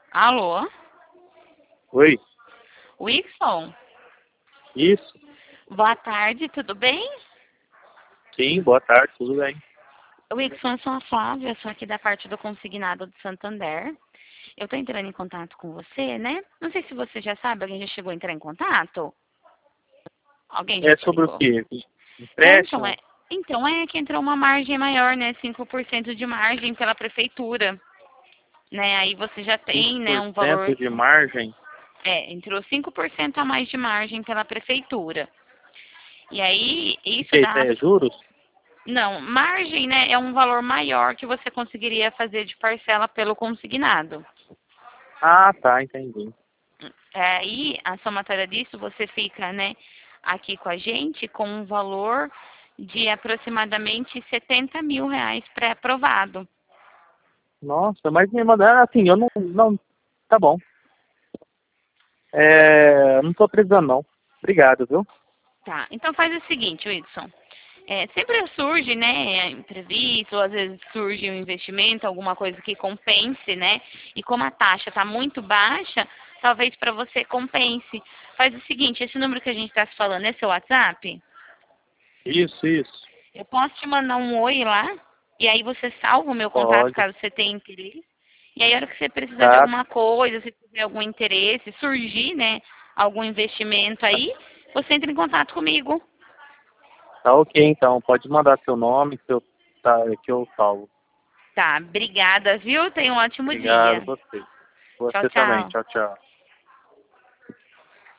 Alô? Oi, Wilson? isso? Boa tarde, tudo bem? Sim, boa tarde, tudo bem? Wilson, eu sou a Flávia, sou aqui da parte do Consignado de Santander. Eu tô entrando em contato com você, né? Não sei se você já sabe, alguém já chegou a entrar em contato? Alguém já É te sobre o ligou? quê? É, então, Empréstimo? é que entrou uma margem maior, né? 5% de margem pela prefeitura, né? Aí você já cinco tem, né, por um valor, cento de margem? entrou 5% a mais de margem pela prefeitura. E aí, O isso que é isso dá. aí? É juros? Não, margem, né, é um valor maior que você conseguiria fazer de parcela pelo consignado. Ah, tá, entendi. Aí, a somatória disso, você fica, né, aqui com a gente com um valor de aproximadamente R$ 70.000 pré-aprovado. Nossa, mas me mandaram assim, eu não, tá bom. Não tô precisando não. Obrigado, viu? Tá, então faz o seguinte, Wilson. Sempre surge, né, imprevisto, ou às vezes surge um investimento, alguma coisa que compense, né? E como a taxa está muito baixa, talvez para você compense. Faz o seguinte, esse número que a gente está se falando é seu WhatsApp? Isso, Eu posso te mandar um oi lá, e aí você salva o meu contato pode. caso você tenha interesse. E aí, a hora que você precisar de Tá, alguma coisa, se tiver algum interesse, surgir, né, algum investimento aí, você entra em contato comigo. tá ok então, pode mandar seu nome que eu salvo. Tá, obrigada, viu? Tenha um ótimo Obrigado, dia. você. Tchau, Você também, tchau. tchau, tchau.